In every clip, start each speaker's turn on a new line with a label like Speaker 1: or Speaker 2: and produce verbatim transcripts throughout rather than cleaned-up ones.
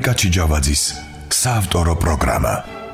Speaker 1: მარიკა ჭიჯავაძის საავტორო პროგრამა.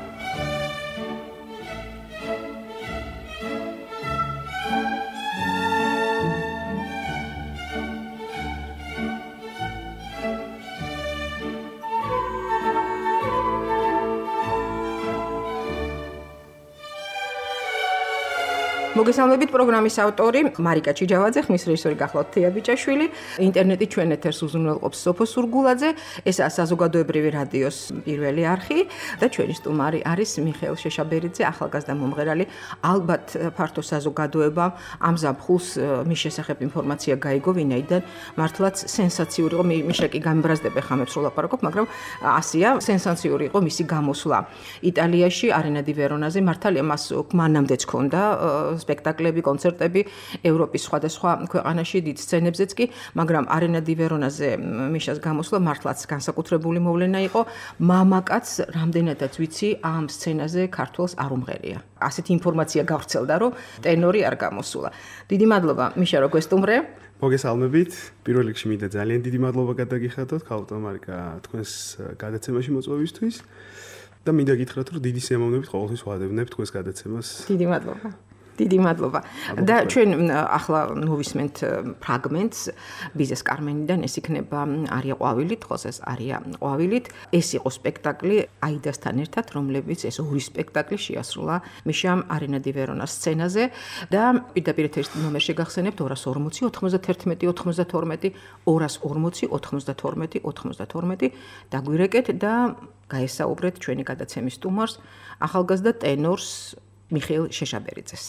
Speaker 2: მოგესალმებით პროგრამის ავტორი მარიკა ჭიჯავაძე, ხმის რეჟისორი გახლავთ თეა ბიჭაშვილი. ინტერნეტით ჩვენ ეთერს უზრუნველყოფს სოფო სურგულაძე. ესაა საზოგადოებრივი რადიოს პირველი არხი და ჩვენი სტუმარი არის მიხეილ შეშაბერიძე, ახალგაზრდა მომღერალი. ალბათ ფართო საზოგადოებამ ამ ზაფხულს მის შესახებ ინფორმაცია გაიგო, ვინაიდან მართლაც სენსაციური იყო. მიშა კი გამბრაზდება ხამებს რო ლაპარაკობ, მაგრამ ასია სენსაციური იყო მისი გამოსვლა იტალიაში, არენა დი ვერონაზე. მართალია მას მანამდეც ჰქონდა სპექტაკლები, კონცერტები ევროპის სხვადასხვა ქვეყანაში დიდ სცენებზეც კი, მაგრამ არენა დი ვერონაზე მიშას გამოსვლა მართლაც განსაკუთრებული მოვლენა იყო. მამაკაც, რამდენადაც ვიცი, ამ სცენაზე ქართველს არ უმღერია. ასეთი ინფორმაცია გავრცელდა, რომ ტენორი არ გამოსულა. დიდი მადლობა, მიშა, რომ გვესტუმრე.
Speaker 3: მოგესალმებით. პირველ რიგში მინდა ძალიან დიდი მადლობა გადაგიხადოთ ქალბატონ მარიკა თქვენს გადაცემაში მოწვევისთვის და მინდა გითხრათ, რომ დიდი სიამოვნებით ყოველთვის ვადევნებ თქვენს გადაცემას.
Speaker 2: დიდი მადლობა. დიდი მადლობა. და ჩვენ ახლა მოვისმენთ ფრაგმენტს ბიზეს კარმენიდან, ეს იქნება არია ყვავილით, ხოსეს არია ყვავილით. ეს იყო სპექტაკლი აიდასთან ერთად, რომლებიც ეს ორი სპექტაკლი შეასრულა მიშამ არენა დი ვერონას სცენაზე და პირდაპირ ეთერის ნომერში გახსენებთ ორას ორმოცი ოთხმოცდათერთმეტი ოცდათორმეტი ორას ორმოცი ოთხმოცდათორმეტი ოცდათორმეტი დაგვირეკეთ და გაესაუბრეთ ჩვენი გადაცემის სტუმარს, ახალგაზრდა ტენორს მიხეილ შეშაბერიძეს.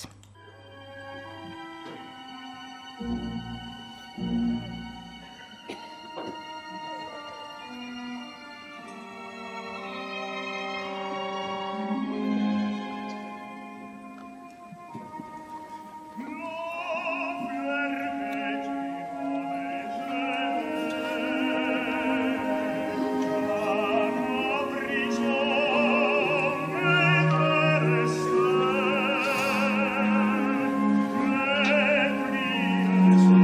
Speaker 4: Yes.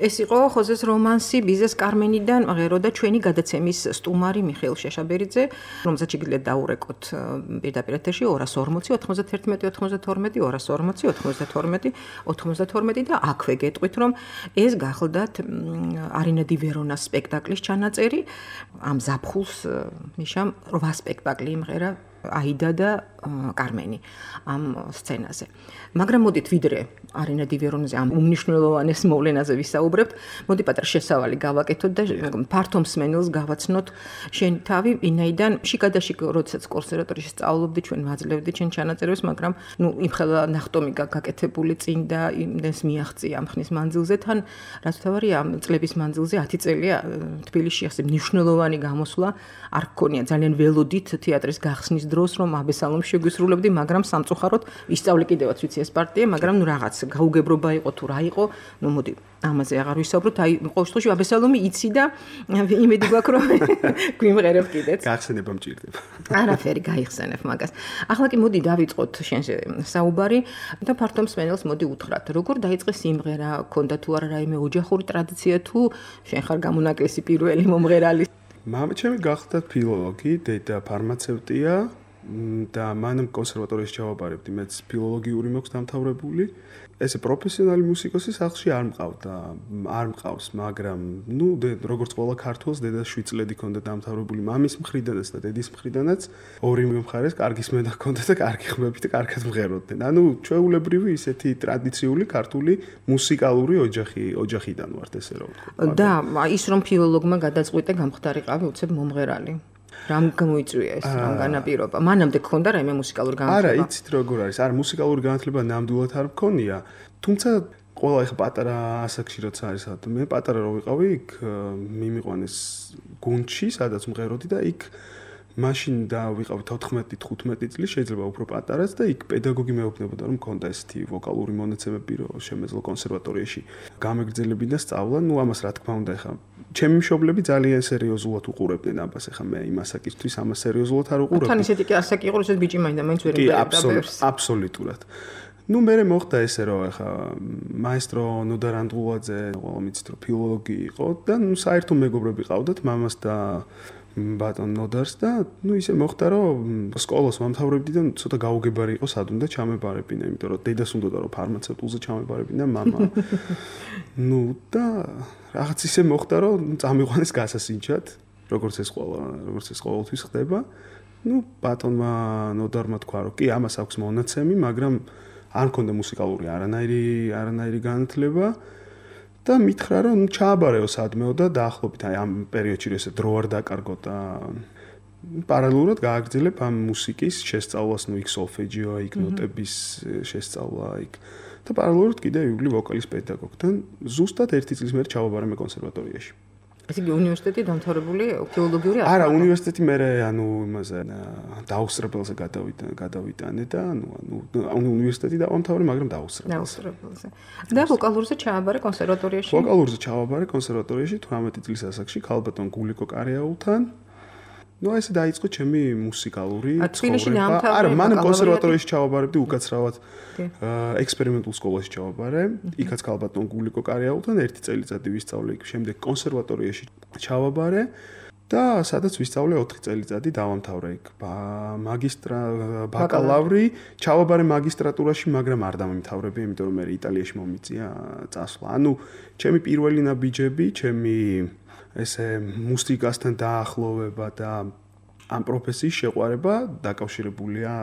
Speaker 2: ეს იყო ხოზეს რომანსი ბიზეს კარმენიდან ღეროდა ჩვენი გადაცემის სტუმარი მიხეილ შეშაბერიძე, რომელსაც შეგიძლიათ დაურეკოთ პირდაპირ ეთერში ორას ორმოცი ოთხმოცდაერთმეტი ოცდაათორმეტი ორას ორმოცი ოთხმოცდაათორმეტი ოცდაათორმეტი და აქვე გეტყვით რომ ეს გახლდათ არინა დი ვერონას სპექტაკლის ჩანაწერი. ამ ზაფხულს მიშამ რვა სპექტაკლი იმღერა აიდა და კარმენი ამ სცენაზე. მაგრამ მოდით ვიდრე არინა დი ვერონაზე ამ უმნიშვნელოვანეს მოვლენაზე ვისაუბრებთ, მოდი პატარა შესავალი გავაკეთოთ და ფართო მსმენელს გავაცნოთ შენ თავი, ვინაიდან შიგადაშიგ როდესაც კონსერვატორიაში სწავლობდი, ჩვენ ვაძლევდი ჩვენ ჩანაწერებს, მაგრამ ნუ იმხელა ნახტომი გაკეთებული წინ და იმდენს მიაღწია ამ ხნის მანძილზე, თან რაც თავარია წლების მანძილზე ათი წელია თბილისში ასე მნიშვნელოვანი გამოსვლა არ გქონია, ძალიან ველოდით თეატრის გახსნის დროს რომ აბესალომში შეგვისრულებდი, მაგრამ სამწუხაროდ ისწავლე კიდევაც ვიცი ეს პარტია, მაგრამ ნუ რაღაც გაუგებრობა იყო თუ რა იყო, ნუ მოდი ამაზე აღარ ვისაუბროთ. აი ყოველ შემთხვევაში აბესალომი იცი და იმედი გვაქვს რომ გვიმღერებ კიდეც.
Speaker 3: გახსენება მჭირდება.
Speaker 2: არაფერი გაიხსენებ მაგას. ახლა კი მოდი დავიწყოთ შენზე საუბარი და ფართო მსმენელს მოდი უთხრათ, როგორ დაიწყე სიმღერა, ქონდა თუ არა რაიმე ოჯახური ტრადიცია თუ შენ ხარ გამონაკლისი პირველი მომღერალი?
Speaker 3: მამა ჩემი გახდა ფილოლოგი, დედა ფარმაცევტია და მანამ კონსერვატორიაში ჩავაბარებდი, მეც ფილოლოგიური მაქვს დამთავრებული. ესე პროფესიონალი მუსიკოსი სახლში არ მყავდა, არ მყავს, მაგრამ ნუ როგორც ყველა ქართველს დედას შვიდ წლები ჰქონდა დამთავრებული მამის მხრიდანაც და დედის მხრიდანაც, ორივე მხარეს კარგი სმენა ჰქონდა და კარგი ხმები და კარგად მღეროდნენ. ანუ ჩვეულებრივი ისეთი ტრადიციული ქართული მუსიკალური ოჯახი, ოჯახიდან ვართ ესე რომ ვთქვა.
Speaker 2: და ის რომ ფილოლოგმა გადაწყვიტე გამხდარიყავი უცებ მომღერალი. რამ გამოიწვია ეს ამ განაპირობა? მანამდე გქონდა რაიმე მუსიკალური განათლება?
Speaker 3: არა, იცით როგორ არის? არა, მუსიკალური განათლება ნამდვილად არ მქონია. თუმცა ყველა ეხა პატარა ასაკში როცა არის, მე პატარა რო ვიყავი, იქ მიმიყვანეს გუნდში, სადაც მღეროდი და იქ მაშინ და ვიყავი თოთხმეტი თხუთმეტი წლის, შეიძლება უფრო პატარაც და იქ პედაგოგი მეუბნებოდა რომ მქონდა ესეთი ვოკალური მონაცემები, რომ შემეძლო კონსერვატორიაში გამეგრძელები და სწავლა. ნუ ამას რა თქმა უნდა ეხა ჩემი მშობლები ძალიან სერიოზულად უყურებდნენ ამას, ეხა მე იმ ასაკისთვის ამას სერიოზულად არ უყურებდი.
Speaker 2: თან ისეთი კი ასაკი იყო, რომ ბიჭი მაინდა მაინც ვერ იმღერებდა ბევრს.
Speaker 3: აბსოლუტურად. ნუ მე მოხდა ესე რომ ეხა მაესტრო ნოდარ ანდღულაძე, ყველა მიცით რომ ფილოლოგი იყო და ნუ საერთო მეგობრები ყავდათ მამას და ბატონ ნოდარს და ნუ ისე მოხდა რომ სკოლას ვამთავრებდი და ცოტა გაუგებარი იყო სად უნდა ჩამებარებინა, იმიტომ რომ დედას უნდოდა რომ ფარმაცევტულზე ჩამებარებინა მამა. ნუ და რაღაც ისე მოხდა რომ წამიყვანეს გასასინჯად, როგორც ეს ყველა, როგორც ეს ყოველთვის ხდება. ნუ ბატონმა ნოდარმა თქვა რომ კი ამას აქვს მონაცემი, მაგრამ არ მქონდა მუსიკალური არანაირი არანაირი განათლება. და მითხრა რომ ჩააბარეო სადმეო და დაახლოებით აი ამ პერიოდში ესე დრო არ დაკარგო და პარალელურად გააგრძელებ ამ მუსიკის შესწავლას, ნუ იქ სოლფეჯიო, იქ ნოტების შესწავლა, იქ და პარალელურად კიდე ვივლი ვოკალის პედაგოგთან. ზუსტად ერთი წლის მერე ჩავაბარე მე კონსერვატორიაში.
Speaker 2: ესე იგი უნივერსიტეტი დამთავრებული ფილოლოგიური არ?
Speaker 3: არა, უნივერსიტეტი მე ანუ იმაზე დაუსწრებელზე გადავიდა, გადავიტანე და ანუ ანუ უნივერსიტეტი დავამთავრე, მაგრამ დაუსწრებელზე.
Speaker 2: დაუსწრებელზე. და ვოკალურზე ჩააბარე კონსერვატორიაში?
Speaker 3: ვოკალურზე ჩავაბარე კონსერვატორიაში თვრამეტი წლის ასაკში ქალბატონ გულიკო კარიაულთან. ნუ ესე დაიწყო ჩემი მუსიკალური
Speaker 2: ცხოვრება.
Speaker 3: არა, მანამ კონსერვატორიაში ჩავაბარებდი უკაცრავად ექსპერიმენტულ სკოლაში ჩავაბარე. იქაც ქალბატონ გულიკო კარიაულთან ერთი წელიწადი ვისწავლე, იქ შემდეგ კონსერვატორიაში ჩავაბარე და სადაც ვისწავლე ოთხი წელიწადი დავამთავრე იქ მაგისტრა ბაკალავრი, ჩავაბარე მაგისტრატურაში, მაგრამ არ დამემთავრებია, იმიტომ რომ მე იტალიაში მომიწია წასვლა. ანუ ჩემი პირველი ნაბიჯები, ჩემი ესე მუსიკასთან დაახლოვება და ამ პროფესიის შეყვარება დაკავშირებულია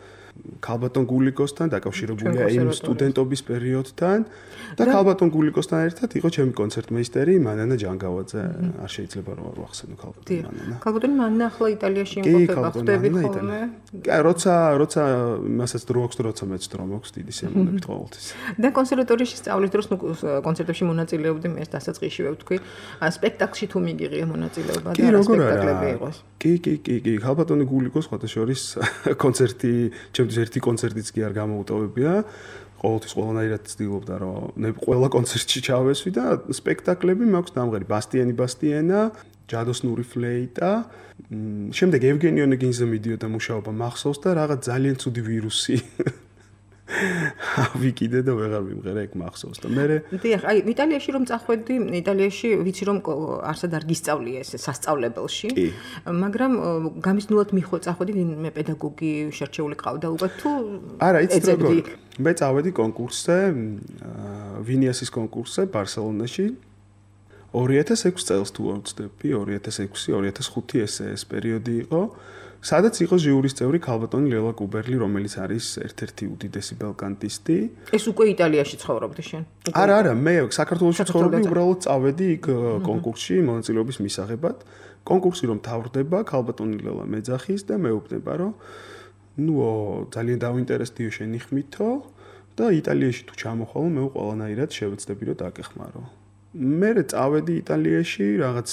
Speaker 3: ქალბატონ გულიკოსთან, დაკავშირებულია იმ სტუდენტობის პერიოდთან და ქალბატონ გულიკოსთან ერთად იყო ჩემი კონცერტმეისტერი მანანა ჯანგავაძე. არ შეიძლება რომ არ ვახსენო ქალბატონ მანანა.
Speaker 2: ქალბატონ მანანა ახლა იტალიაში იმყოფება, ხდებით ხოლმე?
Speaker 3: კი, როცა როცა მასაც დრო აქვს, როცა მეც დრო მაქვს, დიდი სიამოვნებით ყოველთვის.
Speaker 2: და კონსერვატორიაში სწავლის დროს ნუ კონცერტებში მონაწილეობდი, მე დასაწყისშივე ვთქვი, სპექტაკლში თუ მიგიღია მონაწილეობა და რა სპექტაკლები იყოს?
Speaker 3: კი, კი, კი, კი, ქალბატონი გულიკოს ხოთაშორის კონცერტი ჩემთვის ერთი კონცერტიც კი არ გამოუტოვებია. ყოველთვის ყველანაირად ცდილობდა რომ მე ყველა კონცერტში ჩავესვი და სპექტაკლები მაქვს დამღერი ბასტიანი ბასტიანა, ჯადოსნური ფლეიტა, შემდეგ ევგენი ონეგინზე მიდიოდა მუშაობა მახსოვს და რაღაც ძალიან ცუდი ვირუსი. ავი კიდე და ვეღარ მიმღერა ეგ მახსოვს და მე
Speaker 2: დიახ, აი იტალიაში რომ წახვედი, იტალიაში ვიცი რომ არსად არ გისწავლია ეს სასწავლებელში, მაგრამ გამიზნულად მიხვე წახვედი ვინმე პედაგოგი შერჩეული ყავდა უკვე თუ
Speaker 3: არა, იცით როგორ მე წავედი კონკურსზე, ვინიასის კონკურსზე ბარსელონაში ორი ათას ექვსი წელს თუ ვწდები, ორი ათას ექვსი ორი ათას ხუთი ეს ეს პერიოდი იყო, სადაც იყო ჟიურის წევრი ქალბატონი ლელა კუბერლი, რომელიც არის ერთ-ერთი უდიდესი ბელკანტისტი.
Speaker 2: ეს უკვე იტალიაში ცხოვრობდი შენ?
Speaker 3: არა, არა, მე საქართველოში ცხოვრობდი, უბრალოდ წავედი იქ კონკურსში მონაწილეობის მისაღებად. კონკურსი რომ თავრდება, ქალბატონი ლელა მეძახის და მეუბნება, რომ ნუ ძალიან დავინტერესდიო შენი ხმითო და იტალიაში თუ ჩამოხვალო, მე ყველანაირად შევეცდები რომ დაგეხმარო. მე წავედი იტალიაში, რაღაც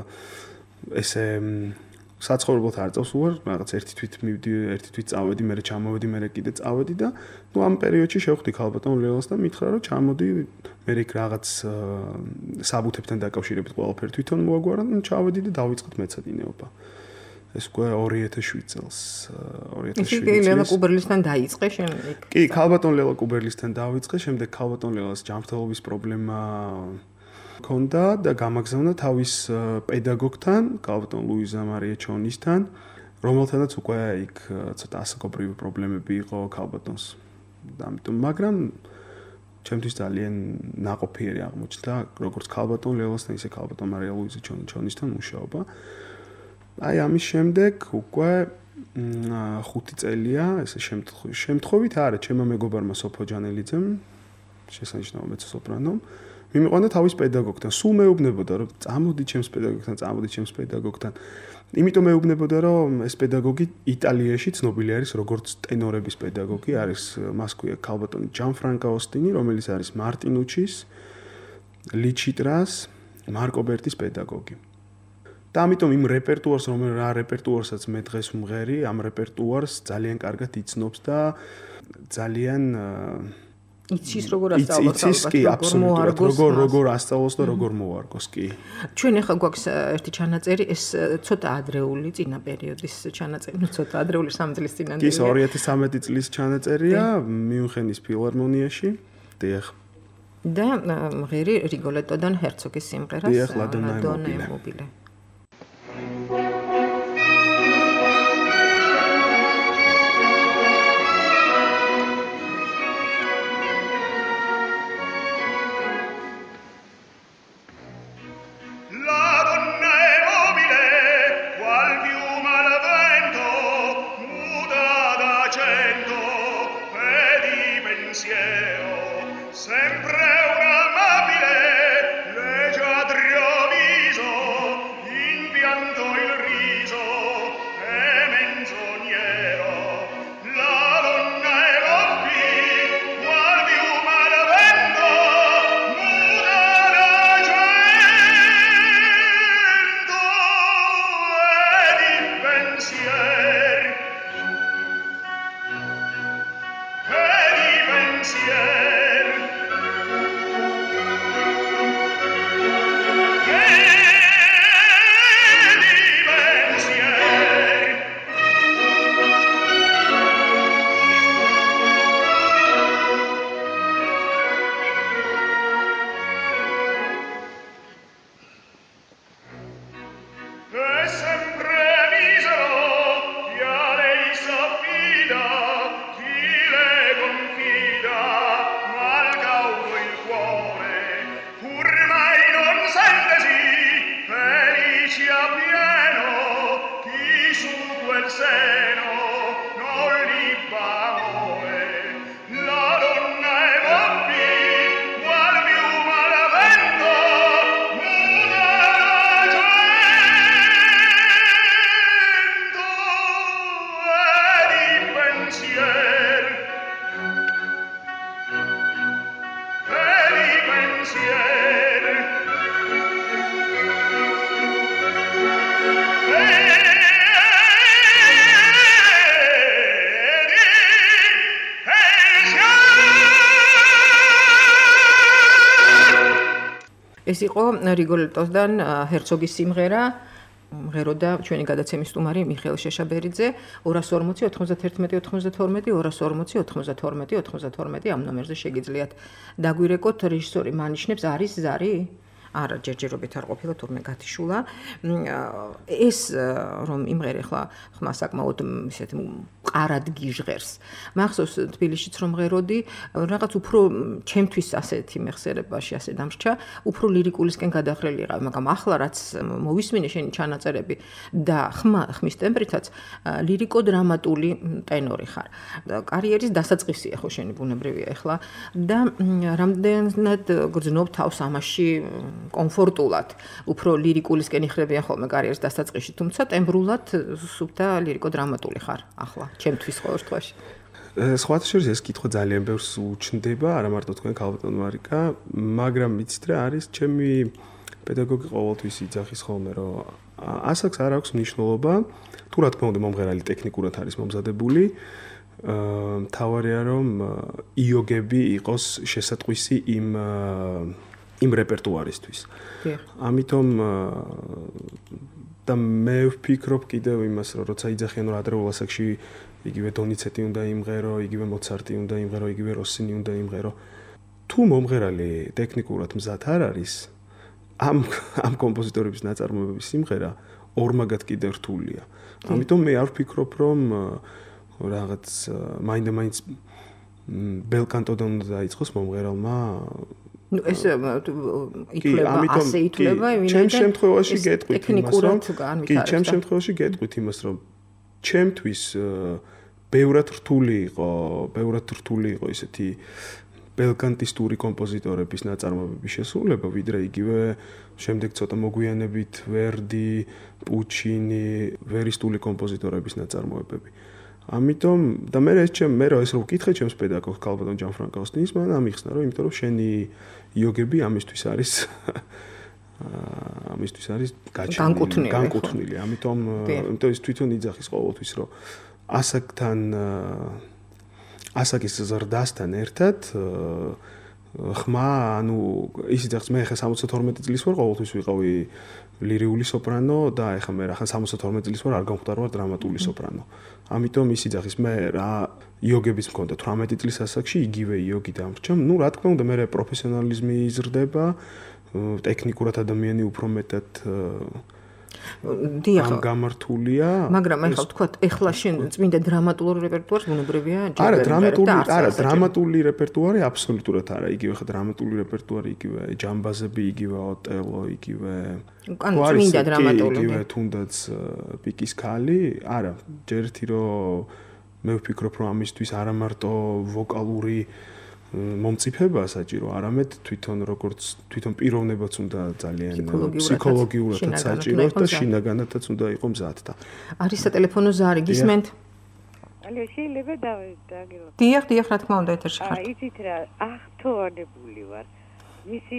Speaker 3: ესე საცხოვრებლად არ წავს უარ, რაღაც ერთი თვით მივდი, ერთი თვით წავედი, მე ჩამოვედი, მე კიდე წავედი და ნუ ამ პერიოდში შევხვდი ქალბატონ ლელას და მითხრა რომ ჩამოდი, მე იქ რაღაც საბუთებთან დაკავშირებით ყველაფერი თვითონ მოაგვარა და ჩავედი და დავიწყეთ მეცადინეობა. ეს უკვე ორი ათას შვიდ წელს, ორი ათას შვიდ წელს.
Speaker 2: კი, ლელა კუბერლისთან დაიწყე შენ იქ.
Speaker 3: კი, ქალბატონ ლელა კუბერლისთან დავიწყე, შემდეგ ქალბატონ ლელას ჯანმრთელობის პრობლემა ქონდა და გამაგზავნა თავის პედაგოგთან, ქალბატონ ლუიზა მარია ჩონისთან, რომელთანაც უკვე იქ ცოტა ასაკობრივი პრობლემები იყო ქალბატონს. ამიტომ, მაგრამ ჩემთვის ძალიან ნაყოფიერი აღმოჩნდა, როგორც ქალბატონ ლელასთან, ისე ქალბატონ მარია ლუიზა ჩონისთან მუშაობა. აი ამის შემდეგ უკვე ხუთი წელია, ესე შემთხვევით არა, ჩემმა მეგობარმა სოფო ჯანელიძემ, შესანიშნავ მეცო-სოპრანომ მიმიყვანა თავის პედაგოგთან. სულ მეუბნებოდა, რომ წამოდი ჩემს პედაგოგთან, წამოდი ჩემს პედაგოგთან. იმიტომ მეუბნებოდა, რომ ეს პედაგოგი იტალიაში ცნობილი არის როგორც ტენორების პედაგოგი, არის მას ქვია ქალბატონი ჯანფრანკო ოსტინი, რომელიც არის მარტინუჩის, ლიჩიტრას, მარკო ბერტის პედაგოგი. და ამიტომ იმ რეპერტუარს, რომ რა რეპერტუარსაც მე დღეს ვმღერი, ამ რეპერტუარს ძალიან კარგად იცნობს და ძალიან
Speaker 2: იცის როგორ ასწავლოს
Speaker 3: ალბათ, როგორ როგორ ასწავლოს და როგორ მოარგოს, კი.
Speaker 2: ჩვენ ახლა გვაქვს ერთი ჩანაწერი, ეს ცოტა ადრეული წინა პერიოდის ჩანაწერი, ნუ ცოტა ადრეული სამი წლის წინანდელი.
Speaker 3: კი, ორი ათას სამეტი წლის ჩანაწერია მიუნხენის ფილარმონიაში. დიახ.
Speaker 2: და მღერი რიგოლეტოდან ჰერცოგის სიმღერას
Speaker 3: დიახ, ლადონა მობილე.
Speaker 2: ეს იყო რიგოლეტოდან ჰერცოგის სიმღერა მღეროდა ჩვენი გადაცემის სტუმარი მიხეილ შეშაბერიძე ორას ორმოცი ოთხმოცდათერთმეტი ოთხმოცდათორმეტი ორას ორმოცი ოთხმოცდათორმეტი ოთხმოცდათორმეტი ამ ნომერზე შეგიძლიათ დაგვირეკოთ. რეჟისორი მანიშნებს არის ზარი? არა, ჯერჯერობით არ ყოფილა თურმე გათიშულა. ეს რომ იმღერე ხლა ხმა საკმაოდ ისეთ მყარად გიჟღერს. მახსოვს თბილისშიც რომ მღეროდი, რაღაც უფრო ჩემთვის ასეთი მეხსიერებაში ასე დამრჩა, უფრო ლირიკულისკენ გადახრილი იყავ, მაგრამ ახლა რაც მოვისმინე შენი ჩანაწერები და ხმა ხმის ტემბრითაც ლირიკო-დრამატული ტენორი ხარ. კარიერის დასაწყისია ხო შენი ბუნებრივია ახლა და რამდენად გრძნობ თავს ამაში კომფორტულად, უფრო ლირიკულისკენ იხრებიან ხოლმე კარიერის დასაწყისში, თუმცა ტემბრულად სუფთა ლირიკო-დრამატული ხარ ახლა, ჩემთვის ყოველ შემთხვევაში.
Speaker 3: სხვათა შორის ეს კითხვა ძალიან ბევრს უჩნდება, არა მარტო თქვენ ქალბატონ მარიკა, მაგრამ მიცით რა არის, ჩემი პედაგოგი ყოველთვის იძახის ხოლმე, რომ ასაკს არ აქვს მნიშვნელობა, თუ რა თქმა უნდა მომღერალი ტექნიკურად არის მომზადებული, მთავარია რომ იოგები იყოს შესატყვისი იმ იმ რეპერტუარისთვის. ამიტომ და მე ვფიქრობ კიდევ იმას, რომ როცა იძახიან რომ ადრეულ ასაკში იგივე დონიცეტი უნდა იმღერო, იგივე მოცარტი უნდა იმღერო, იგივე როსინი უნდა იმღერო. თუ მომღერალი ტექნიკურად მზად არ არის, ამ ამ კომპოზიტორების ნაწარმოებების სიმღერა ორმაგად კიდევ რთულია. ამიტომ მე არ ვფიქრობ რომ რაღაც მაინდა-მაინც ბელკანტოდან უნდა დაიწყოს მომღერალმა.
Speaker 2: ნუ ეს ითვლება ასე ითვლება ვინაიდან
Speaker 3: ჩემ შემთხვევაში გეტყვით იმას რომ კი ჩემ შემთხვევაში გეტყვით იმას რომ ჩემთვის ბევრად რთული იყო ბევრად რთული იყო ისეთი ბელკანტისტური კომპოზიტორების ნაწარმოებების შესრულება ვიდრე იგივე შემდეგ ცოტა მოგვიანებით ვერდი, პუჩინი, ვერისტული კომპოზიტორების ნაწარმოებები. ამიტომ და მე ეს ჩემ მე რომ ეს რო ვკითხე ჩემს პედაგოგს ქალბატონ ჯანფრანკო ოსტინის მან ამიხსნა რომ იმიტომ რომ შენი იოგები ამისთვის არის ამისთვის არის გაჩენილი განკუთვნილი ამიტომ იმიტომ ის თვითონ იძახის ყოველთვის რომ ასაკთან ასაკის ზრდასთან ერთად ხმა ანუ ის იძახს მე ხა სამოცდათორმეტი წლის ვარ ყოველთვის ვიყავი ლირიული სოპრანო და ეხლა მე რა სამოცდათორმეტი წლის ვარ არ გამختار ვარ დრამატული სოპრანო. ამიტომ ის იძახის მე რა იოგების მქონდა თვრამეტი წლის ასაკში იგივე იოგი დამრჩა. ნუ რა თქმა უნდა მე პროფესიონალიზმი იზრდება, ტექნიკურად ადამიანი უფრო მეტად დიახ გამართულია.
Speaker 2: მაგრამ ეხლა ვთქვათ, ეხლა შენ წმინდა დრამატული რეპერტუარი ბუნებრივია ჯერ
Speaker 3: არა დრამატული არა დრამატული რეპერტუარი აბსოლუტურად არა. იგივე ხა დრამატული რეპერტუარი იგივე ჯამბაზები, იგივე ოტელო, იგივე
Speaker 2: ანუ წმინდა დრამატული
Speaker 3: იგივე თუნდაც პიკის ქალი, არა ჯერთი რომ მე ვფიქრობ რომ ამისთვის არა მარტო ვოკალური მომწიფება საჭირო, არამედ თვითონ როგორც თვითონ პიროვნებაც უნდა ძალიან ფსიქოლოგიურადაც საჭირო და შინაგანათაც უნდა იყო მზადთა.
Speaker 2: არის სატელეფონო ზარი, გისმენთ?
Speaker 4: ალო, შეიძლება დავაგილო.
Speaker 2: დიახ, დიახ, რა თქმა უნდა, ეთერში ხართ.
Speaker 4: აი, იცით რა, აღთოვანებული ვარ. მისი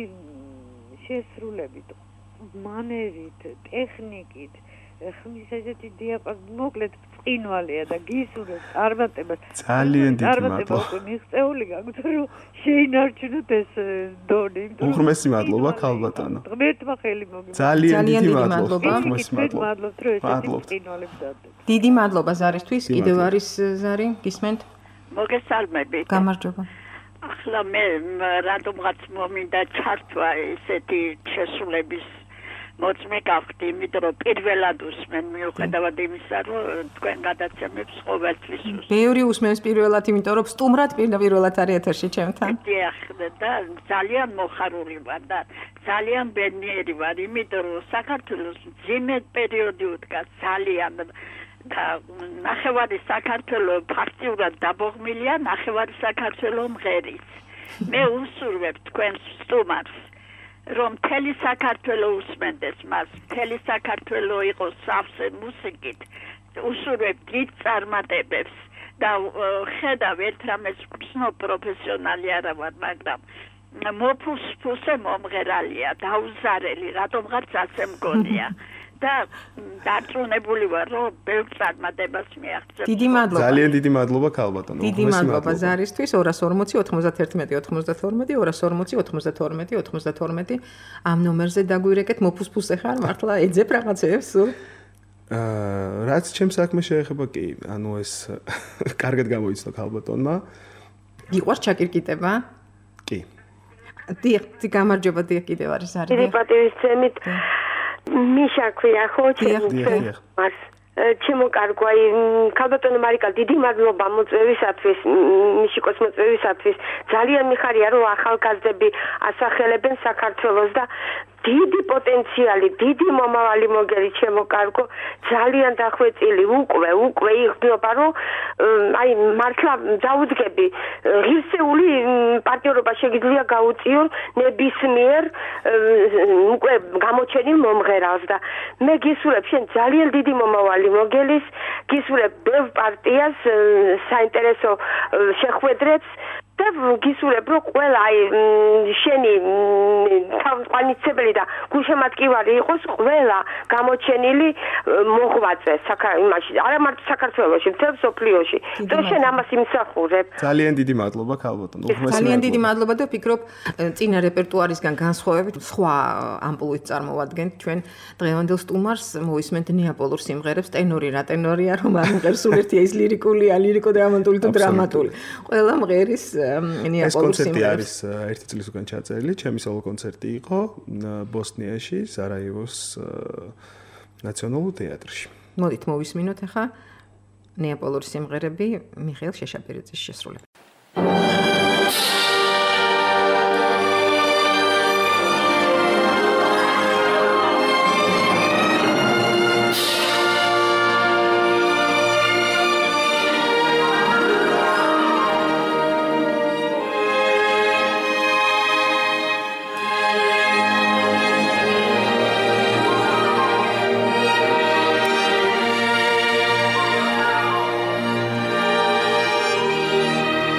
Speaker 4: შესრულებით, მანერით, ტექნიკით, ხმის ესეთი დიაპაზონი მოკლედ წინვალია და გისურვებ წარმატებას.
Speaker 3: ძალიან დიდი მადლობა.
Speaker 4: მიღწეული გაგვთ რომ შეინარჩუნოთ ეს დონე.
Speaker 3: უღრმესი მადლობა ქალბატონო.
Speaker 4: ღმერთმა ხელი მოგიყვანოს.
Speaker 3: ძალიან დიდი მადლობა.
Speaker 4: უღრმესი მადლობა. მადლობთ რომ ესეთი წინვალებს დადეთ.
Speaker 2: დიდი მადლობა ზარისთვის. კიდევ არის ზარი, გისმენთ?
Speaker 5: მოგესალმებით.
Speaker 2: გამარჯობა.
Speaker 5: ახლა მე რატომღაც მომინდა ჩართვა ესეთი შესრულების მოწმე გავხდი, იმიტომ რომ პირველად usmen მიუხედავად იმისა, რომ თქვენ გადაცემებს ყოველთვის უსმენთ.
Speaker 2: ბევრი usmens პირველად, იმიტომ რომ სტუმრად პირველად არის ეთერში ჩემთან.
Speaker 5: დიახ, და ძალიან მოხარული ვარ და ძალიან ბედნიერი ვარ, იმიტომ რომ საქართველოს ძიმე პერიოდი უდგას ძალიან და ნახევარი საქართველო ფაქტიურად დაბოღმილია, ნახევარი საქართველო მღერის. მე უსურვებ თქვენს სტუმარს რომ მთელი საქართველო უსმენდეს მას, მთელი საქართველო იყოს სავსე მუსიკით, უსურვებ დიდ წარმატებებს და ხედავ ერთ რამეს ვცნობ პროფესიონალი არა ვარ, მაგრამ მოფუსფუსე მომღერალია, დაუზარელი, რატომღაც ასე მგონია და დარწმუნებული ვარ, რომ ბევრ წარმატებას მიაღწევს.
Speaker 2: დიდი მადლობა.
Speaker 3: ძალიან დიდი მადლობა ქალბატონო.
Speaker 2: დიდი მადლობა ზარისთვის. ორას ორმოცი ოთხმოცდათერთმეტი ოთხმოცდათორმეტი ორას ორმოცი ოთხმოცდათორმეტი ოთხმოცდათორმეტი ამ ნომერზე დაგვირეკეთ. მოფუსფუსე ხარ მართლა ეძებ რაღაცებს სულ?
Speaker 3: აა რაც ჩემს საქმეს შეეხება კი, ანუ ეს კარგად გამოიცნო ქალბატონმა.
Speaker 2: იყვარ ჩაკირკიტება?
Speaker 3: კი.
Speaker 2: დიახ, გამარჯობა, დიახ, კიდევ არის არის.
Speaker 6: დიდი პატივისცემით მიშა ქვია ხო
Speaker 3: დიახ.
Speaker 6: მას ჩემო კარგო, აი ქალბატონო მარიკა, დიდი მადლობა მოწვევისათვის, მიშიკოს მოწვევისათვის. ძალიან მიხარია, რომ ახალგაზრდები ასახელებენ საქართველოს და დიდი პოტენციალი, დიდი მომავალი მოგერი ჩემო კარგო, ძალიან დახვეწილი, უკვე, უკვე იხდნობა, რომ აი მართლა დაუდგები, ღირსეული პარტნიორობა შეგიძლია გაუწიონ ნებისმიერ უკვე გამოჩენილ მომღერალს და მე გისურვებ შენ ძალიან დიდი მომავალი მოგელის, გისურვებ ბევრ პარტიას საინტერესო შეხვედრებს და გისურვებ, რომ ყველა აი შენი თავმჯდომარე და გულშემატკივარი იყოს ყველა გამოჩენილი მოღვაწე იმაში, არა მარტო საქართველოში, მთელ მსოფლიოში. და შენ ამას იმსახურებ.
Speaker 3: ძალიან დიდი მადლობა ქალბატონო.
Speaker 2: ძალიან დიდი მადლობა და ვფიქრობ წინა რეპერტუარისგან განსხვავებით სხვა ამპლუით წარმოვადგენთ ჩვენ დღევანდელ სტუმარს, მოვისმენთ ნეაპოლურ სიმღერებს, ტენორი რა ტენორია, რომ არ მღერს სულ ერთია ის ლირიკულია, ლირიკო-დრამატული თუ დრამატული. ყველა მღერის
Speaker 3: ეს კონცერტი არის ერთი წლის უკან ჩაწერილი, ჩემი სოლო კონცერტი იყო ბოსნიაში, სარაევოს ნაციონალურ თეატრში.
Speaker 2: მოდით მოვისმინოთ ახლა ნეაპოლური სიმღერები მიხეილ შეშაბერიძის შესრულებით.
Speaker 7: Thank you.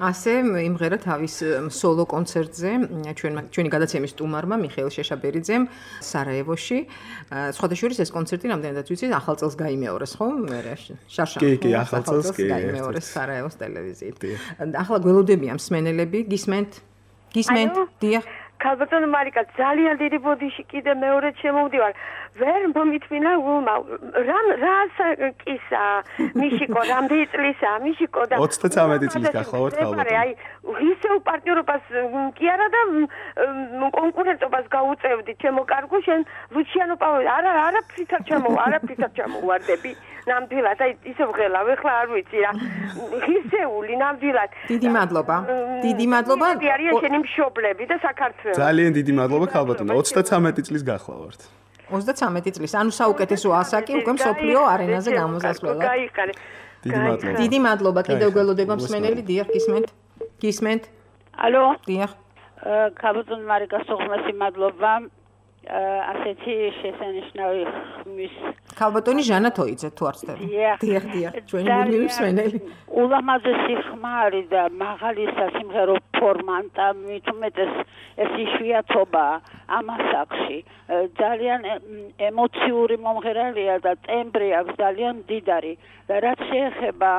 Speaker 2: ასე იმღერა თავის სოლო კონცერტზე ჩვენ ჩვენი გადაცემის სტუმარმა მიხეილ შეშაბერიძემ სარაევოში. სხვადასხვა ეს კონცერტი რამდენადაც ვიცი ახალ წელს გაიმეორეს, ხო? მე შარშა.
Speaker 3: კი, კი, ახალ წელს კი.
Speaker 2: გაიმეორეს სარაევოს ტელევიზიით. ახლა გველოდებიან მსმენელები, გისმენთ? გისმენთ? დიახ.
Speaker 6: ქალბატონო მარიკა, ძალიან დიდი ბოდიში კიდე მეორედ შემოვდივარ. ვერ მომითმინა ულმა. რა რა კისა, მიშიკო, რამდენი წლისა, მიშიკო და
Speaker 3: ოცდათვრამეტი წლის გახლავართ ქალბატონო.
Speaker 6: აი, ისევ პარტნიორობას კი არა და კონკურენტობას გაუწევდი, ჩემო კარგო, შენ ლუჩიანო პაველი, არა, არაფრითარ ჩემო, არაფრითარ ჩემოვარდები. ნამდვილად, აი ისევ ღელავ, ეხლა არ ვიცი რა. ისეული ნამდვილად.
Speaker 2: დიდი მადლობა. დიდი მადლობა.
Speaker 6: არის შენი მშობლები და საქართველოს.
Speaker 3: ძალიან დიდი მადლობა ქალბატონო, ოცდათვრამეტი წლის გახლავართ.
Speaker 2: ოცდათვრამეტი წლის, ანუ საუკეთესო ასაკი უკვე მსოფლიო არენაზე გამოსასვლელად.
Speaker 6: გაიყარე.
Speaker 3: დიდი მადლობა.
Speaker 2: დიდი მადლობა, კიდევ გველოდება მსმენელი, დიახ, გისმენთ? გისმენთ?
Speaker 5: ალო?
Speaker 2: დიახ.
Speaker 5: ქალბატონო მარიკა, სოხმასი მადლობა. ასეთი შესანიშნავი ხმის
Speaker 2: ქალბატონი ჟანა თოიძე თუ არ ვცდები. დიახ, დიახ, ჩვენი მუდმივი მსმენელი.
Speaker 5: ულამაზესი ხმა არის და მაღალი სასიმღერო ფორმა და მით უმეტეს ეს იშვიათობა ამ ასაკში. ძალიან ემოციური მომღერალია და ტემბრი აქვს ძალიან მდიდარი. რაც შეეხება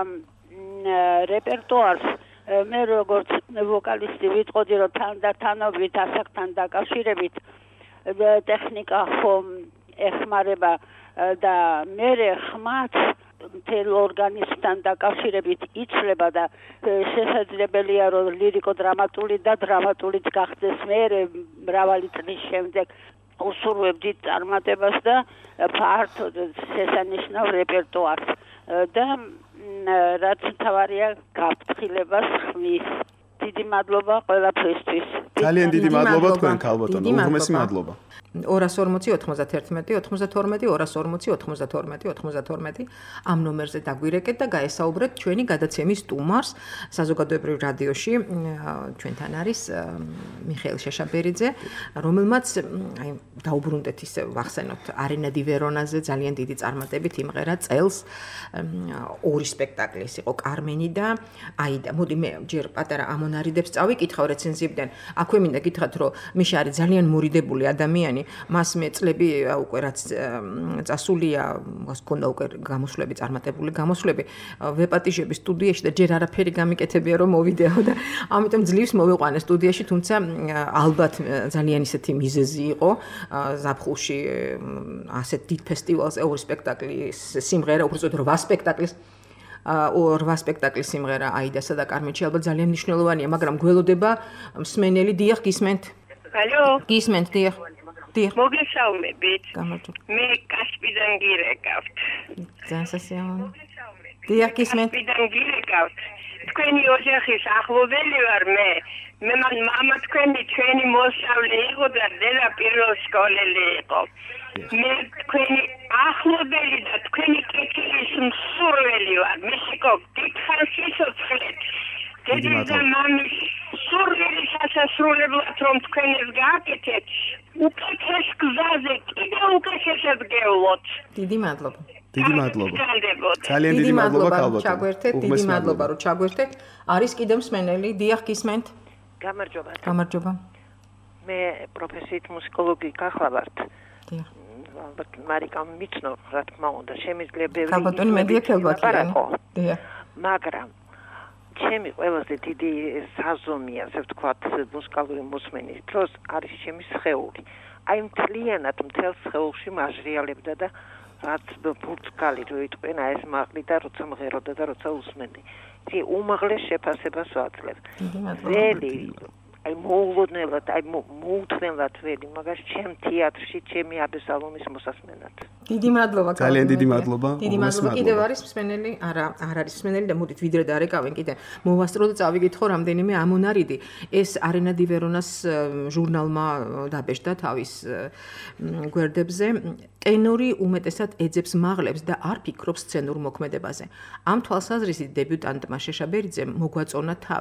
Speaker 5: რეპერტუარს, მე როგორც ვოკალისტი ვიტყოდი, რომ თანდათანობით ასაკთან დაკავშირებით ტექნიკა ხომ ეხმარება და მე ხმაც მთელ ორგანიზმთან დაკავშირებით იცვლება და შესაძლებელია რომ ლირიკო-დრამატული და დრამატულიც გახდეს მე მრავალი წლის შემდეგ უსურვებდი წარმატებას და ფართო შესანიშნავ რეპერტუარს და რაც თავარია გაფრთხილებას ხმის. დიდი მადლობა ყველაფრისთვის.
Speaker 3: ძალიან დიდი მადლობა თქვენ ქალბატონო, უღმესი მადლობა.
Speaker 2: ორას ორმოცი ოთხმოცდაერთმეტი ოცდათორმეტი ორას ორმოცი ოთხმოცდათორმეტი ოთხმოცდათორმეტი ამ ნომერზე დაგვირეკეთ და გაესაუბრეთ ჩვენი გადაცემის სტუმარს საზოგადოებრივ რადიოში ჩვენთან არის მიხეილ შეშაბერიძე, რომელმაც აი დაუბრუნდეთ ისე ვახსენოთ არენა დი ვერონაზე ძალიან დიდი წარმატებით იმღერა წელს ორი სპექტაკლი იყო კარმენი და აიდა. მოდი მე ჯერ პატარა ამონარიდებს წავიკითხავ რეცენზიებიდან. აქვე მინდა გითხრათ რომ მიშა არის ძალიან მორიდებული ადამიანი. მას მე წლები უკვე რაც წასულია, მას ქონდა უკვე გამოსვლები, წარმატებული გამოსვლები ვეპატიჟების სტუდიაში და ჯერ არაფერი გამიკეთებია რომ მოვიდეო და ამიტომ ძლივს მოვიყვანე სტუდიაში, თუმცა ალბათ ძალიან ისეთი მიზეზი იყო ზაფხულში ასეთ დიდ ფესტივალზე ორი სპექტაკლის სიმღერა, უბრალოდ რვა სპექტაკლის ორ სპექტაკლის სიმღერა აიდასა და კარმენში ალბათ ძალიან მნიშვნელოვანია, მაგრამ გველოდება მსმენელი. დიახ, გისმენთ?
Speaker 6: ალო?
Speaker 2: გისმენთ, დიახ.
Speaker 6: მოგესალმებით. მე კასპიდან გირეკავთ.
Speaker 2: ძალიან სასიამოვნო. დიახ, გისმენთ?
Speaker 6: კასპიდან გირეკავთ. თქვენი ოჯახის ახლობელი ვარ მე. მე მამა თქვენი ჩვენი მოსწავლე იყო და დედა პირველ სკოლელი იყო. მე თქვენი ახლობელი და თქვენი კეთილის მსურველი ვარ. მისიკო, დიდხანს სიცოცხლეთ. დედის და მამის სურვილი სასასრულებლად რომ თქვენ ეს გააკეთეთ, უკეთეს გზაზე კიდევ უკეთესად გევლოთ.
Speaker 2: დიდი მადლობა.
Speaker 3: დიდი მადლობა. ძალიან დიდი მადლობა ქალბატონო.
Speaker 2: ჩაგვერთეთ, დიდი მადლობა რომ ჩაგვერთეთ. არის კიდევ მსმენელი, დიახ, გისმენთ?
Speaker 7: გამარჯობა.
Speaker 2: გამარჯობა.
Speaker 7: მე პროფესიით მუსიკოლოგი გახლავართ.
Speaker 2: დიახ.
Speaker 7: ალბათ მარიკამ მიცნო, რა თქმა უნდა, შემიძლია ბევრი.
Speaker 2: ქალბატონი მედია ქალბატონი. დიახ.
Speaker 7: მაგრამ ჩემი ყველაზე დიდი საზომი, ასე ვთქვათ, მუსიკალური მოსმენის დროს არის ჩემი სხეული. აი მთლიანად მთელ სხეულში მაჟრიალებდა და რაც ბურთკალი რო იტყვენა ეს მაყლი და როცა მღეროდა და როცა უსმენდი. იცი უმაღლეს შეფასებას ვაძლევ. ველი აი მოულოდნელად, აი მოუთმენლად ველი, მაგას ჩემ თეატრში, ჩემი აბესალომის მოსასმენად.
Speaker 2: დიდი მადლობა.
Speaker 3: ძალიან დიდი მადლობა.
Speaker 2: დიდი მადლობა. კიდევ არის მსმენელი? არა, არ არის მსმენელი და მოდით ვიდრე დაარეკავენ კიდე. მოვასწრო და წავიკითხო რამდენიმე ამონარიდი. ეს არენა დი ვერონას ჟურნალმა დაბეჭდა თავის გვერდებზე. ტენორი უმეტესად ეძებს მაღლებს და არ ფიქრობს სცენურ მოქმედებაზე. ამ თვალსაზრისით დებიუტანტმა შეშაბერიძემ მოგვაწონა თავი.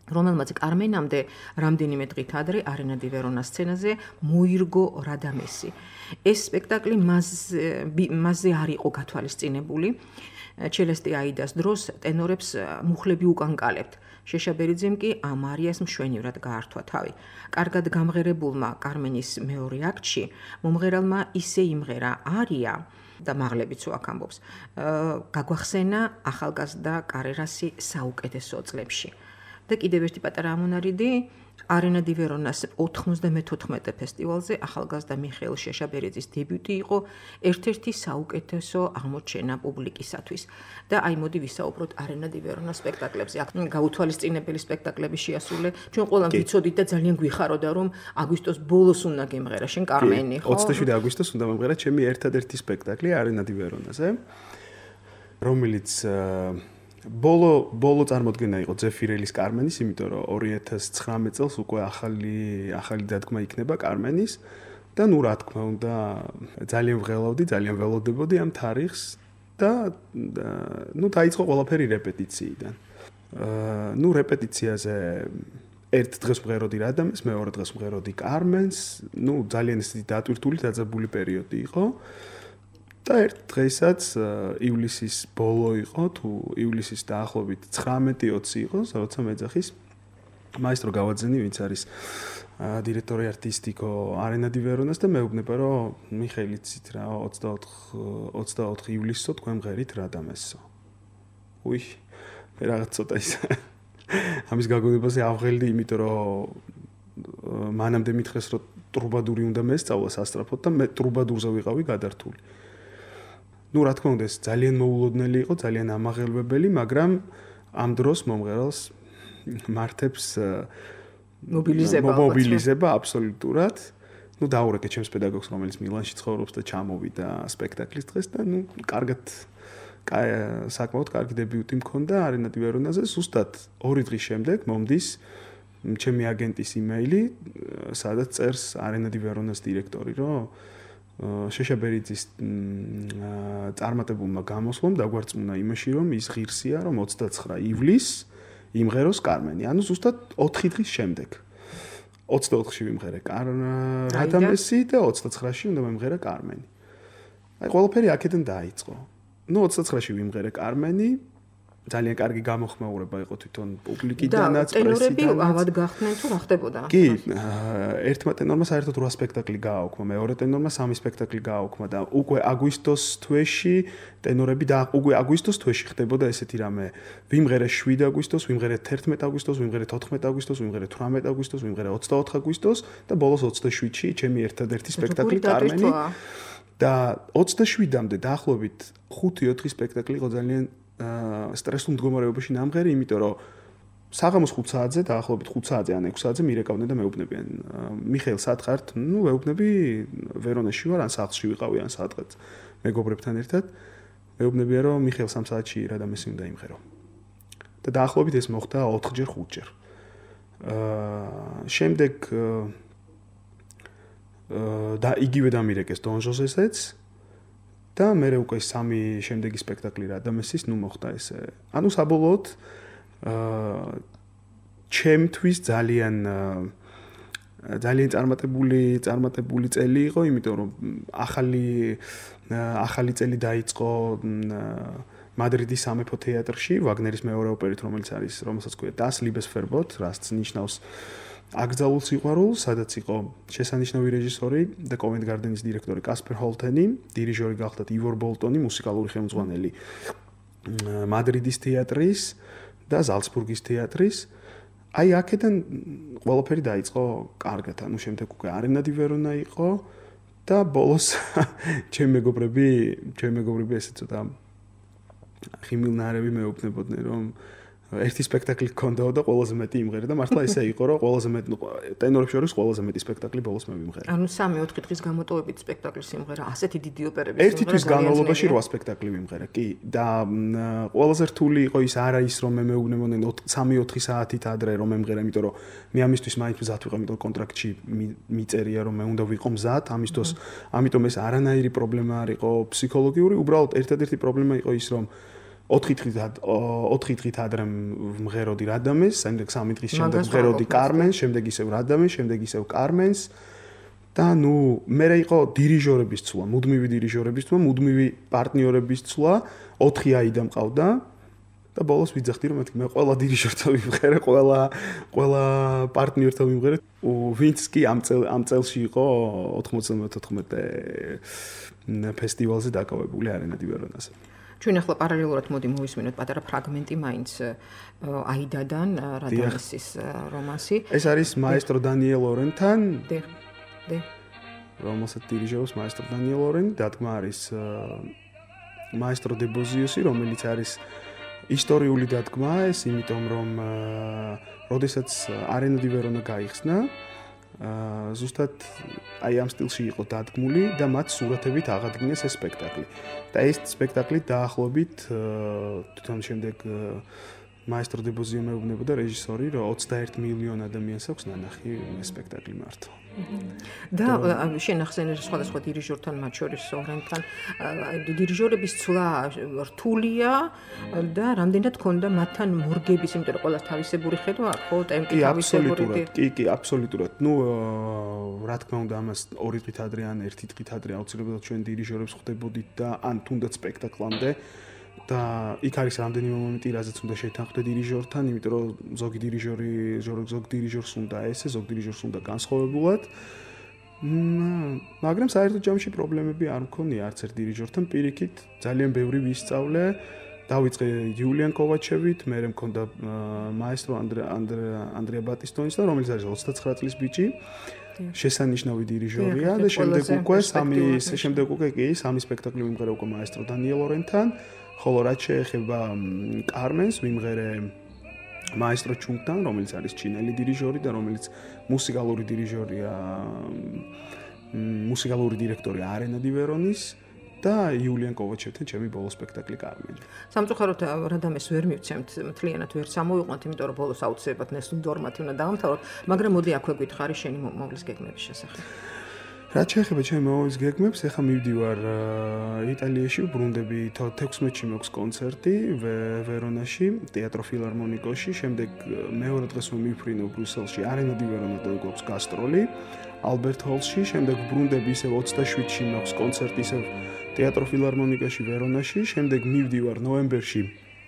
Speaker 2: რომელმაც კარმენამდე რამდენიმე დღით ადრე არენა დი ვერონას სცენაზე მოირგო რადამესი. ეს სპექტაკლი მასზე არ იყო გათვალისწინებული. ჩელესტი აიდას დროს ტენორებს მუხლები უკან კალებთ. შეშაბერიძემ კი ამ არიას მშვენივრად გაართვა თავი. კარგად გამღერებულმა კარმენის მეორე აქტში მომღერალმა ისე იმღერა არია და მაღლებიც აქ ამბობს. გაგვახსენა ახალგაზრდა კარერასი საუკეთესო წლებში. და კიდევ ერთი პატარა ამონარიდი არენა დი ვერონას ოთხმოცდამოთხმეტე ფესტივალზე ახალგაზრდა მიხეილ შეშაბერიძის დებიუტი იყო ერთ-ერთი საუკეთესო აღმოჩენა პუბლიკისათვის და აი მოდი ვისაუბროთ არენა დი ვერონას სპექტაკლებზე. აქ გაუთვალისწინებელი სპექტაკლები შეასრულე. ჩვენ ყველამ ვიცოდით და ძალიან გვიხაროდა რომ აგვისტოს ბოლოს უნდა გემღერა შენ კარმენი, ხო?
Speaker 3: ოცდაშვიდი აგვისტოს უნდა მომღერა ჩემი ერთადერთი სპექტაკლი არენა დი ვერონაზე, რომელიც ბოლო ბოლო წარმოდგენა იყო ზეფირელის კარმენის, იმიტომ რომ ორი ათას ცხრამეტ წელს უკვე ახალი ახალი დადგმა იქნება კარმენის და ნუ რა თქმა უნდა ძალიან ვღელავდი, ძალიან ველოდებოდი ამ თარიღს და ნუ დაიწყო ყველაფერი რეპეტიციიდან. აა ნუ რეპეტიციაზე ერთ დღეს ვღეროდი რადამეს, მეორე დღეს ვღეროდი კარმენს, ნუ ძალიან ისეთი დატვირთული დაძაბული პერიოდი იყო. და ერთ დღესაც ივლისის ბოლო იყო, თუ ივლისის დაახლოებით ცხრამეტი ოცი იყო, როცა მეძახის მაესტრო გავაძენი, ვინც არის დირექტორი არტისტიკო არენა დი ვერონას და მეუბნება, რომ მიხეილიცით რა ოცდაოთხ ივლისსო თქვენ მღერით რადამესო. უი, მე რაღაც ცოტა ის ამის გაგონებაზე ავღელდი, იმიტომ რომ მანამდე მითხეს, რომ ტრუბადური უნდა მესწავლა სასტრაფოდ და მე ტრუბადურზე ვიყავი გადართული. ნუ რა თქმა უნდა ეს ძალიან მოულოდნელი იყო, ძალიან ამაღელვებელი, მაგრამ ამ დროს მომღერალს მართებს
Speaker 2: მობილიზება
Speaker 3: მობილიზება აბსოლუტურად. ნუ დაურეკე ჩემს პედაგოგს, რომელიც მილანში ცხოვრობს და ჩამოვიდა სპექტაკლის დღეს და ნუ კარგად საკმაოდ კარგი დებიუტი მქონდა არენა დი ვერონაზე. ზუსტად ორი დღის შემდეგ მომდის ჩემი აგენტის იმეილი, სადაც წერს არენა დი ვერონას დირექტორი, რომ შეშაბერიძის წარმატებულმა გამოსვლამ დაგვარწმუნა იმაში, რომ ის ღირსია, რომ ოცდაცხრა ივლისს იმღეროს კარმენი. ანუ ზუსტად ოთხი დღის შემდეგ. ოცდაოთხში ვიმღერე რადამესი და ოცდაცხრაში უნდა მომღერა კარმენი. აი ყველაფერი აქედან დაიწყო. ნუ ოცდაცხრაში ვიმღერე კარმენი. ძალიან კარგი გამოხმაურება იყო თვითონ პუბლიკიდანაც, პრესიდანაც.
Speaker 2: და ტენორები ავად გახდნენ თუ რა ხდებოდა?
Speaker 3: კი, ერთმა ტენორმა საერთოდ რვა სპექტაკლი გააუქმა, მეორე ტენორმა სამი სპექტაკლი გააუქმა და უკვე აგვისტოს თვეში ტენორები და უკვე აგვისტოს თვეში ხდებოდა ესეთი რამე. ვიმღერე შვიდი აგვისტოს, ვიმღერე თერთმეტი აგვისტოს, ვიმღერე თოთხმეტი აგვისტოს, ვიმღერე თვრამეტი აგვისტოს, ვიმღერე ოცდაოთხ აგვისტოს და ბოლოს ოცდაშვიდში ჩემი ერთადერთი სპექტაკლი კარმენი. და ოცდაშვიდამდე დაახლოებით ხუთი ოთხი სპექტაკლი იყო ძალიან სტრესულ მდგომარეობაში ნამღერი, იმიტომ რომ საღამოს ხუთ საათზე, დაახლოებით ხუთ საათზე ან ექვს საათზე მირეკავდნენ და მეუბნებიან. მიხეილ, სად ხართ? ნუ ვეუბნები ვერონაში ვარ, ან სახლში ვიყავი, ან სადღაც მეგობრებთან ერთად. მეუბნებიან, რომ მიხეილ სამ საათში რადამესი უნდა იმღერო. და დაახლოებით ეს მოხდა ოთხჯერ, ხუთჯერ. აა შემდეგ აა და იგივე დამირეკეს დონ ჟოზესეც. და მე უკვე სამი შემდეგი სპექტაკლი რადამესის ნუ მოხდა ესე. ანუ საბოლოოდ აა ჩემთვის ძალიან ძალიან წარმატებული წარმატებული წელი იყო, იმიტომ რომ ახალი ახალი წელი დაიწყო მადრიდის სამეფო თეატრში, ვაგნერის მეორე ოპერით, რომელიც არის, რომელსაც ქვია Das Liebesverbot, რაც ნიშნავს აკრძალულ სიყვარულს, სადაც იყო შესანიშნავი რეჟისორი და Covent Garden-ის დირექტორი კასპერ ჰოლტენი, დირიჟორი გახლდათ ივორ ბოლტონი, მუსიკალური ხელმძღვანელი მადრიდის თეატრის და ზალცბურგის თეატრის. აი აქედან ყველაფერი დაიწყო კარგად, ანუ შემდეგ უკვე არენა დი ვერონა იყო და ბოლოს ჩემი მეგობრები, ჩემი მეგობრები ესე ცოტა ხიმილნარები მეუბნებოდნენ, რომ ერთი სპექტაკლი გქონდაო და ყველაზე მეტი იმღერე და მართლა ესე იყო, რომ ყველაზე მეტი ტენორებს შორის ყველაზე მეტი სპექტაკლი ბოლოს მე ვიმღერე.
Speaker 2: ანუ სამი ოთხი დღის განმავლობით სპექტაკლის სიმღერა, ასეთი დიდი ოპერების
Speaker 3: სიმღერა. ერთი თვის განმავლობაში რვა სპექტაკლი ვიმღერე, კი. და ყველაზე რთული იყო ის არა ის, რომ მე მეუბნებოდნენ სამი ოთხი საათით ადრე რომ მემღერე, იმიტომ რომ მე ამისთვის მაინც მზად ვიყავ, იმიტომ კონტრაქტში მიწერია, რომ მე უნდა ვიყო მზად, ამისთვის, ამიტომ ეს არანაირი პრობლემა არ იყო ფსიქოლოგიური, უბრალოდ ერთადერთი პრობლემა იყო ის, რომ ოთხი დღით ოთხი დღით ადრე მღეროდი რადამეს, შემდეგ სამი დღის შემდეგ მღეროდი კარმენს, შემდეგ ისევ რადამეს, შემდეგ ისევ კარმენს. და ნუ მე იყო დირიჟორების ცვლა, მუდმივი დირიჟორების ცვლა, მუდმივი პარტნიორების ცვლა, ოთხი აიდა მყავდა და ბოლოს ვიძახდი რომ მე ყველა დირიჟორთან ვიმღერე, ყველა ყველა პარტნიორთან ვიმღერე. ვინც კი ამ წელ ამ წელში იყო ოთხმოცდამეთოთხმეტე ფესტივალზე დაკავებული არენა დი ვერონაზე.
Speaker 2: ჩვენ ახლა პარალელურად მოდი მოვისმინოთ პატარა ფრაგმენტი მაინც აიდადან რადამესის რომანსი.
Speaker 3: ეს არის მაესტრო დანიელ ორენთან.
Speaker 2: დე დე
Speaker 3: რომელსაც დირიჟორობს მაესტრო დანიელ ორენი, დადგმა არის მაესტრო დებოზიუსი, რომელიც არის ისტორიული დადგმა ეს, იმიტომ რომ როდესაც არენა დი ვერონა გაიხსნა, ზუსტად აი ამ სტილში იყო დადგმული და მათ სურათებით აღადგინეს ეს სპექტაკლი. და ეს სპექტაკლი დაახლოებით თვითონ შემდეგ მაესტრო დებოზიო მეუბნებოდა რეჟისორი, რომ ოცდაერთი მილიონი ადამიანს აქვს ნანახი ეს სპექტაკლი მართლა.
Speaker 2: და შენ ახსენე სხვადასხვა დირიჟორთან, მათ შორის ორენთან, დირიჟორების ცვლა რთულია და რამდენად ქონდა მათთან მორგების, იმიტომ რომ ყველა თავისებური ხედვა აქვს, ხო, ტემპი თავისებური.
Speaker 3: კი, კი, აბსოლუტურად. ნუ რა თქმა უნდა, ამას ორი დღით ადრე ან ერთი დღით ადრე აუცილებლად ჩვენ დირიჟორებს ხვდებოდით და ან თუნდაც სპექტაკლამდე და იქ არის რამდენიმე მომენტი, რაზეც უნდა შეთანხმდე დირიჟორთან, იმიტომ რომ ზოგი დირიჟორი, ზოგი დირიჟორს უნდა ესე, ზოგი დირიჟორს უნდა განსხვავებულად. მაგრამ საერთოდ ჯამში პრობლემები არ მქონია არც ერთ დირიჟორთან, პირიქით ძალიან ბევრი ვისწავლე. დავიწყე იულიან კოვაჩევით, მერე მქონდა მაესტრო ანდრია ბატისტონის, რომელიც არის ოცდაცხრა წლის ბიჭი. შესანიშნავი დირიჟორია და შემდეგ უკვე სამი შემდეგ უკვე კი სამი სპექტაკლი ვიმღერე უკვე მაესტრო დანიელ ორენთან. ხოლო რაც შეეხება კარმენს, ვიმღერე მაესტრო ჩუნგთან, რომელიც არის ჩინელი დირიჟორი და რომელიც მუსიკალური დირიჟორია, მუსიკალური დირექტორი არენა დი ვერონის და იულიან კოვაჩევთან ჩემი ბოლო სპექტაკლი კარმენი.
Speaker 2: სამწუხაროდ რადამეს ვერ მივცემთ, მთლიანად ვერ სამოვიყვანთ, იმიტომ რომ ბოლოს აუცილებლად ნესტონ დორმათი უნდა დავამთავროთ, მაგრამ მოდი აქვე გითხარი შენი მოვლის გეგმების შესახებ.
Speaker 3: რაც შეეხება ჩემი მოვლის გეგმებს, ეხლა მივდივარ იტალიაში, ბრუნდები თექვსმეტში მაქვს კონცერტი ვერონაში, თეატრო ფილარმონიკოში, შემდეგ მეორე დღეს მივფრინო ბრიუსელში, არენა დი ვერონა და გვაქვს გასტროლი, ალბერტ ჰოლში, შემდეგ ბრუნდები ისევ ოცდაშვიდში მაქვს კონცერტი ისევ თეატრო ფილარმონიკაში ვერონაში, შემდეგ მივდივარ ნოემბერში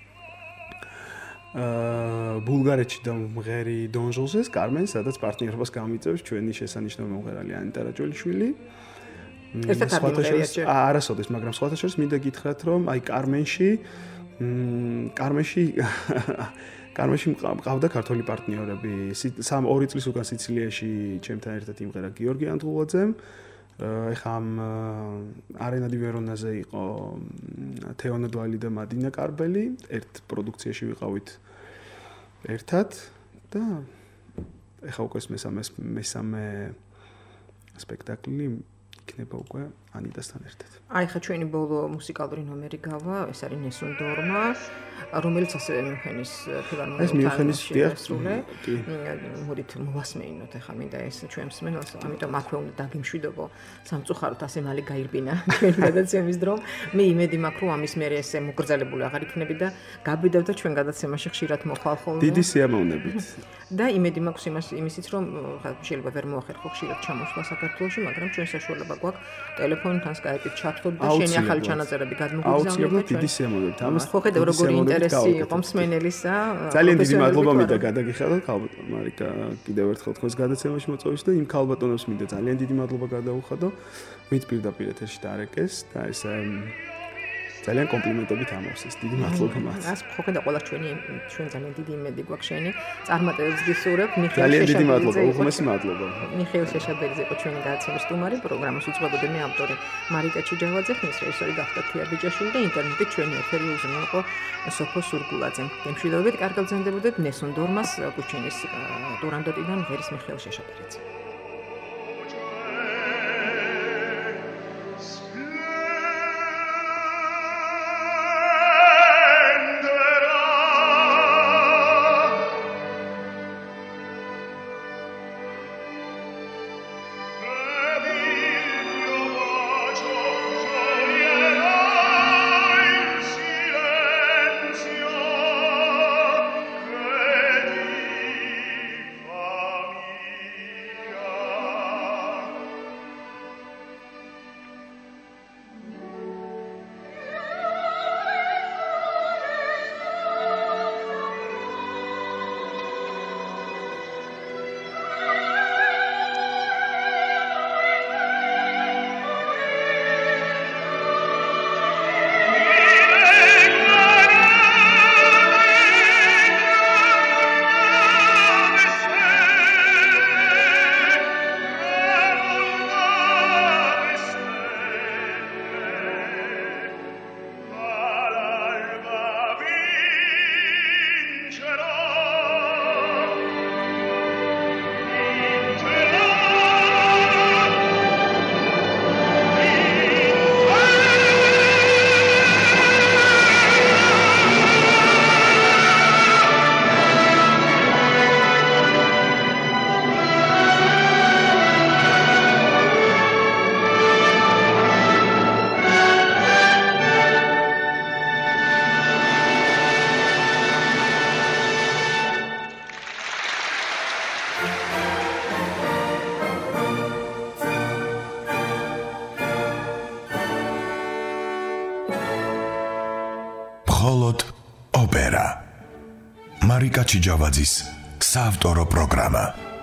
Speaker 3: ბულგარეთში და მღერი დონჟოლზეს კარმენს, სადაც პარტნიორობას გამიწევს ჩვენი შესანიშნავი მომღერალი ანიტა რაჯოლიშვილი.
Speaker 2: ერთად არ
Speaker 3: არასოდეს, მაგრამ სხვათა შორის მინდა გითხრათ, რომ აი კარმენში კარმენში კარმენში მყავდა ქართული პარტნიორები. სამ ორი წლის უკან სიცილიაში ჩემთან ერთად იმღერა გიორგი ანდღულაძემ. ეხა ამ არენა დი ვერონაზე იყო თეონა დვალი და მადინა კარბელი, ერთ პროდუქციაში ვიყავით ერთად და ეხა უკვე მესამე მესამე სპექტაკლი იქნება უკვე ანიტასთან ერთად.
Speaker 2: აი ხა ჩვენი ბოლო მუსიკალური ნომერი გავა, ეს არის ნესონ დორმა, რომელიც ასევე მიუნხენის ფილარმონიაში.
Speaker 3: ეს მიუნხენის
Speaker 2: დიახსრულე. მოდით მოვასმენინოთ ახლა მინდა ეს ჩვენ მსმენელს, ამიტომ აქვე უნდა დაგიმშვიდობო. სამწუხაროდ ასე მალე გაირბინა ჩვენ გადაცემის დრო. მე იმედი მაქვს, რომ ამის მერე ესე მოგრძალებული აღარ იქნები და გაბედავ და ჩვენ გადაცემაში ხშირად მოხვალ ხოლმე.
Speaker 3: დიდი სიამოვნებით.
Speaker 2: და იმედი მაქვს იმას იმისიც, რომ შეიძლება ვერ მოახერხო ხშირად ჩამოსვლა საქართველოში, მაგრამ ჩვენ საშუალება გვაქვს ტელეფონთან, სკაიპით ჩართულ და შენი ახალი ჩანაწერები გადმოგიგზავნოთ.
Speaker 3: აუცილებლად დიდი სიამოვნებით. ამას
Speaker 2: ხო ხედავ როგორი ინტერესი იყო მსმენელისა.
Speaker 3: ძალიან დიდი მადლობა მინდა გადაგიხადოთ ქალბატონ მარიკა კიდევ ერთხელ თქვენს გადაცემაში მოწვევის და იმ ქალბატონებს მინდა ძალიან დიდი მადლობა გადაუხადო, ვინც პირდაპირ ეთერში დაარეკეს და ეს ძალიან კომპლიმენტებით ამოვსეს. დიდი მადლობა მათ.
Speaker 2: ას ხო ხედავ ყველა ჩვენი ჩვენ ძალიან დიდი იმედი გვაქვს შენი წარმატებებს გისურვებ. მიხეილ
Speaker 3: ძალიან დიდი მადლობა, უღმესი მადლობა.
Speaker 2: მიხეილ შეშაბელიძე იყო ჩვენი გადაცემის სტუმარი, პროგრამას უძღვებოდი მე ავტორი მარიკა ჭიჯავაძე, ხმის რეჟისორი გახდა თია ბიჭაშვილი და ინტერნეტით ჩვენი ეთერი უზრუნველყო სოფო სურგულაძე. გემშვიდობებით, კარგ გრძელდებოდეთ ნესონ დორმას კუჩინის ტურანდოტიდან ღერის მიხეილ შეშაბელიძე.
Speaker 1: მხოლოდ ოპერა. მარიკა ჩიჯავაძის საავტორო პროგრამა.